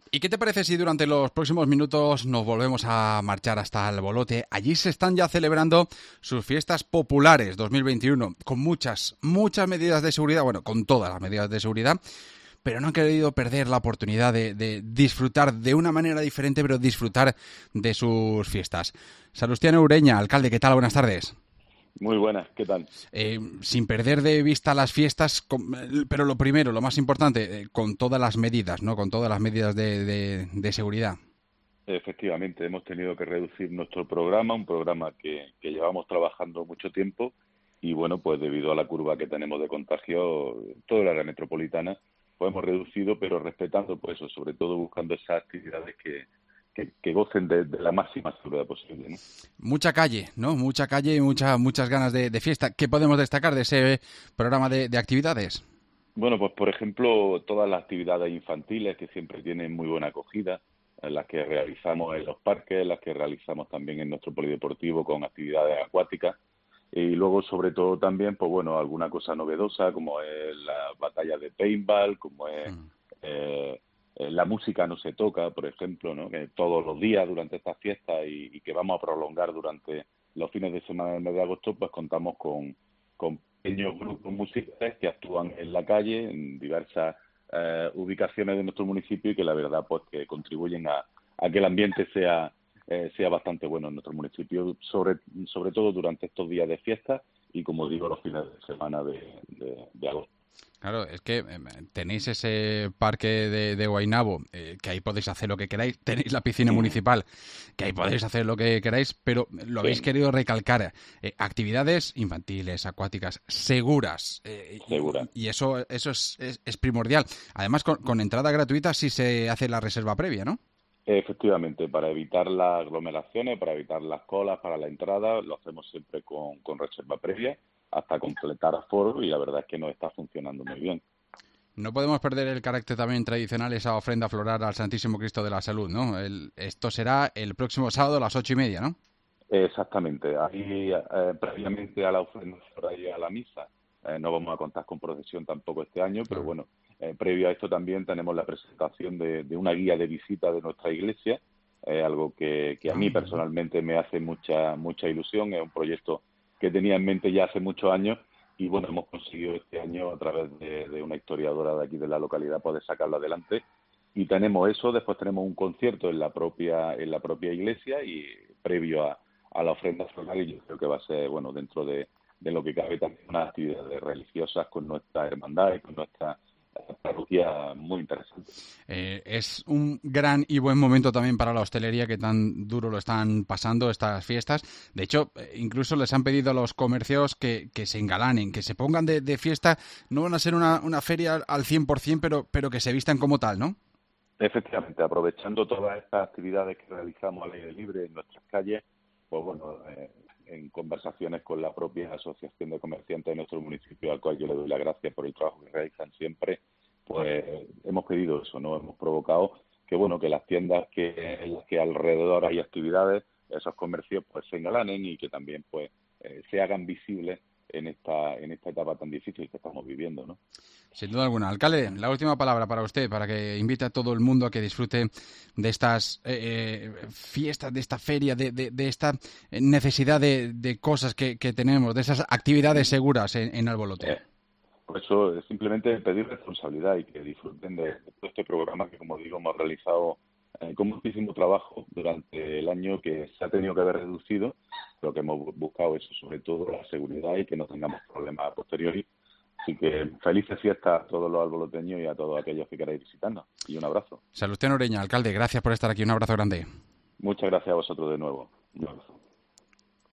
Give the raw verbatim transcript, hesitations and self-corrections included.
¿Y qué te parece si durante los próximos minutos nos volvemos a marchar hasta Albolote? Allí se están ya celebrando sus fiestas populares dos mil veintiuno, con muchas, muchas medidas de seguridad, bueno, con todas las medidas de seguridad, pero no han querido perder la oportunidad de, de disfrutar de una manera diferente, pero disfrutar de sus fiestas. Salustiano Ureña, alcalde, ¿qué tal? Buenas tardes. Muy buenas, ¿qué tal? Eh, sin perder de vista las fiestas, con, pero lo primero, lo más importante, eh, con todas las medidas, ¿no? Con todas las medidas de, de, de seguridad. Efectivamente, hemos tenido que reducir nuestro programa, un programa que, que llevamos trabajando mucho tiempo y, bueno, pues debido a la curva que tenemos de contagio, toda la área metropolitana, pues hemos reducido, pero respetando, pues eso, sobre todo buscando esas actividades que, que, que gocen de, de la máxima seguridad posible, ¿no? Mucha calle, ¿no? Mucha calle y mucha, muchas ganas de, de fiesta. ¿Qué podemos destacar de ese programa de, de actividades? Bueno, pues por ejemplo, todas las actividades infantiles que siempre tienen muy buena acogida, en las que realizamos en los parques, las que realizamos también en nuestro polideportivo con actividades acuáticas. Y luego, sobre todo, también, pues bueno, alguna cosa novedosa, como es la batalla de paintball, como es Mm. eh, eh, la música no se toca, por ejemplo, ¿no? Que todos los días durante estas fiestas y, y que vamos a prolongar durante los fines de semana del mes de agosto, pues contamos con, con pequeños grupos musicales que actúan en la calle, en diversas eh, ubicaciones de nuestro municipio y que la verdad, pues que contribuyen a, a que el ambiente sea Eh, sea bastante bueno en nuestro municipio, sobre sobre todo durante estos días de fiesta y, como digo, los fines de semana de, de, de agosto. Claro, es que eh, tenéis ese parque de, de Guaynabo, eh, que ahí podéis hacer lo que queráis, tenéis la piscina municipal, que ahí podéis hacer lo que queráis, pero lo habéis Sí, querido recalcar. Eh, actividades infantiles, acuáticas, seguras, eh, segura. y, y eso, eso es, es, es primordial. Además, con, con entrada gratuita si se hace la reserva previa, ¿no? Efectivamente, para evitar las aglomeraciones, para evitar las colas para la entrada, lo hacemos siempre con, con reserva previa hasta completar aforo y la verdad es que nos está funcionando muy bien. No podemos perder el carácter también tradicional, esa ofrenda floral al Santísimo Cristo de la Salud, ¿no? El, esto será el próximo sábado a las ocho y media, ¿no? Exactamente. Ahí, eh, previamente a la ofrenda floral y a la misa, eh, no vamos a contar con procesión tampoco este año, pero Claro. bueno, eh, previo a esto también tenemos la presentación de, de una guía de visita de nuestra iglesia, eh, algo que, que a Ah, mí muy bien. personalmente me hace mucha mucha ilusión. Es un proyecto que tenía en mente ya hace muchos años y bueno, hemos conseguido este año a través de, de una historiadora de aquí de la localidad poder sacarlo adelante. Y tenemos eso, después tenemos un concierto en la propia en la propia iglesia y previo a a la ofrenda floral y yo creo que va a ser, bueno, dentro de, de lo que cabe también unas actividades religiosas con nuestra hermandad y con nuestra eh, parroquia muy interesante. Eh, es un gran y buen momento también para la hostelería que tan duro lo están pasando estas fiestas. De hecho, eh, incluso les han pedido a los comercios que, que se engalanen, que se pongan de, de fiesta. No van a ser una, una feria al cien por ciento, pero, pero que se vistan como tal, ¿no? Efectivamente, aprovechando todas estas actividades que realizamos al aire libre en nuestras calles, pues bueno, eh, en conversaciones con la propia Asociación de Comerciantes de nuestro municipio, al cual yo le doy las gracias por el trabajo que realizan siempre, pues hemos pedido eso, ¿no? Hemos provocado que, bueno, que las tiendas que en las que alrededor hay actividades, esos comercios pues se engalanen y que también pues eh, se hagan visibles en esta en esta etapa tan difícil que estamos viviendo, ¿no? Sin duda alguna. Alcalde, la última palabra para usted, para que invite a todo el mundo a que disfrute de estas eh, fiestas, de esta feria, de, de, de esta necesidad de, de cosas que, que tenemos, de esas actividades seguras en, en Albolote. Eh, Por eso es simplemente pedir responsabilidad y que disfruten de, de todo este programa que, como digo, hemos realizado eh, con muchísimo trabajo durante el año, que se ha tenido que haber reducido, pero que hemos bu- buscado eso, sobre todo la seguridad y que no tengamos problemas a posteriori. Así que felices fiestas a todos los alboloteños y a todos aquellos que queráis visitarnos. Y un abrazo. Salustiano Ureña, alcalde, gracias por estar aquí. Un abrazo grande. Muchas gracias a vosotros de nuevo. Un abrazo.